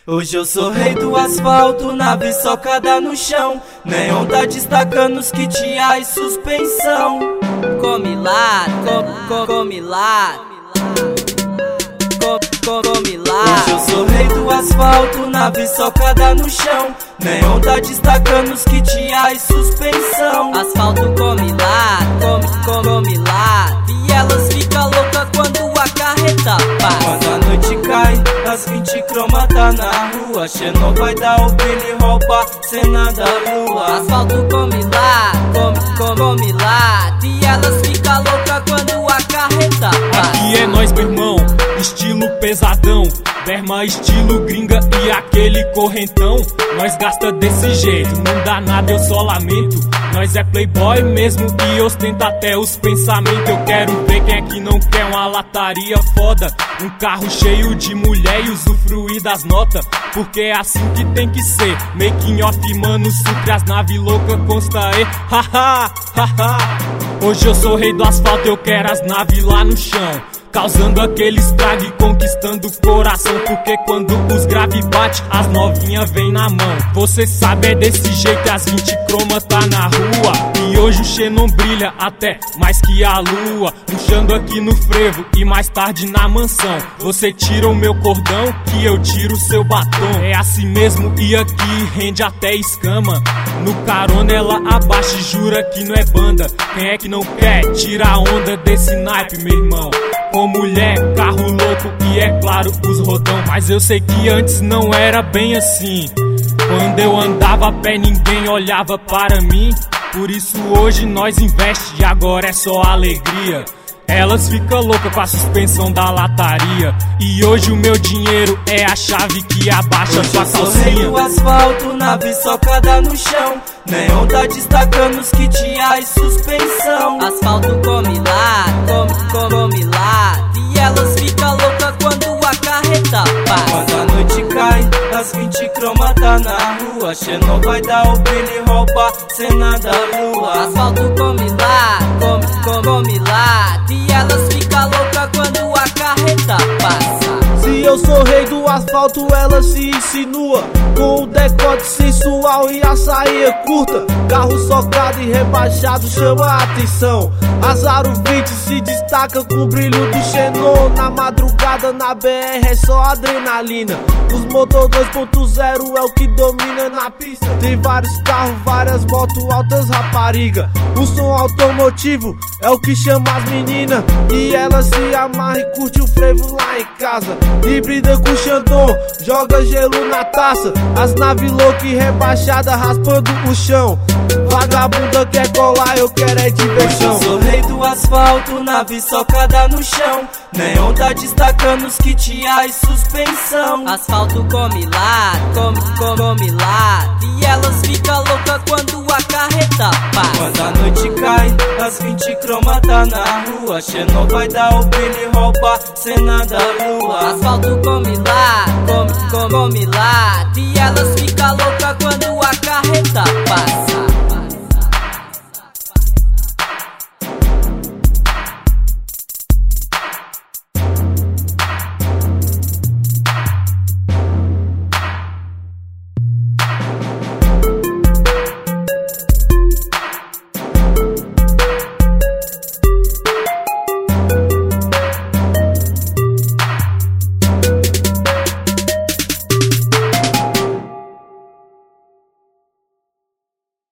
Hoje eu sou rei do asfalto, nave socada no chão. Neon tá destacando os kitiá e suspensão. Come lá, come lá, come lá. Hoje eu sou rei do asfalto, nave socada no chão. Neon tá destacando os kitiá e suspensão. Asfalto come lá, come lá. E elas ficam loucas quando a carreta passa. Quando a noite cai, as 20 croma tá na rua. Xenon vai dar o brilho e roubar cena da lua. Asfalto come lá, come lá. E elas ficam loucas quando a carreta passa. Aqui é nós, meu irmão, estilo pesadão. Derma estilo gringa e aquele correntão. Nós gasta desse jeito, não dá nada, eu só lamento. Nós é playboy mesmo e ostenta até os pensamentos. Eu quero ver quem é que não quer uma lataria foda, um carro cheio de mulher e usufruir das notas, porque é assim que tem que ser. Making off, mano, supre as naves loucas, consta aí. Haha, haha. Hoje eu sou rei do asfalto, eu quero as naves lá no chão, causando aquele estrago e conquistando o coração. Porque quando os grave bate, as novinhas vem na mão. Você sabe, é desse jeito, as 20 croma tá na rua. E hoje o Xenon brilha até mais que a lua, puxando aqui no frevo e mais tarde na mansão. Você tira o meu cordão, que eu tiro o seu batom. É assim mesmo e aqui rende até escama. No carona ela abaixa e jura que não é banda. Quem é que não quer? Tira a onda desse naipe, meu irmão. Com mulher, carro louco e é claro os rodão. Mas eu sei que antes não era bem assim. Quando eu andava a pé ninguém olhava para mim. Por isso hoje nós investe e agora é só alegria. Elas ficam loucas com a suspensão da lataria. E hoje o meu dinheiro é a chave que abaixa sua calcinha. Hoje eu sou rei do asfalto, nave socada no chão. Neon tá destacando os kitiá e suspensão. Asfalto come lá, come lá. E elas ficam loucas quando a carreta passa. Quando a noite cai, as 20 croma tá na rua. Xenon vai dar o brilho e roubar cena da lua. Asfalto come lá, come lá. E elas ficam loucas quando a carreta passa. Se eu sou rei do asfalto, ela se insinua com o decote sensual e a saia curta. Carro socado e rebaixado chama a atenção. As Aro 20 se destaca com o brilho do Xenon. Na madrugada na BR é só adrenalina. Os motor 2.0 é o que domina na pista. Tem vários carros, várias motos, altas rapariga. O som automotivo é o que chama as meninas. E ela se amarra e curte o frevo lá em casa. Híbrida com Xandon, joga gelo na taça. As naves loucas e rebaixadas raspando o chão. Vagabunda quer colar, eu quero é diversão. Hoje eu sou rei do asfalto, nave socada no chão. Neon tá destacando os kitiá e suspensão. Asfalto come lá, come lá. E elas ficam loucas quando a carreta passa. Quando a noite cai, as 20 croma tá na rua. Xenon vai dar o brilho e roubar cena da lua. Asfalto come lá, come lá. E elas ficam loucas quando a carreta passa.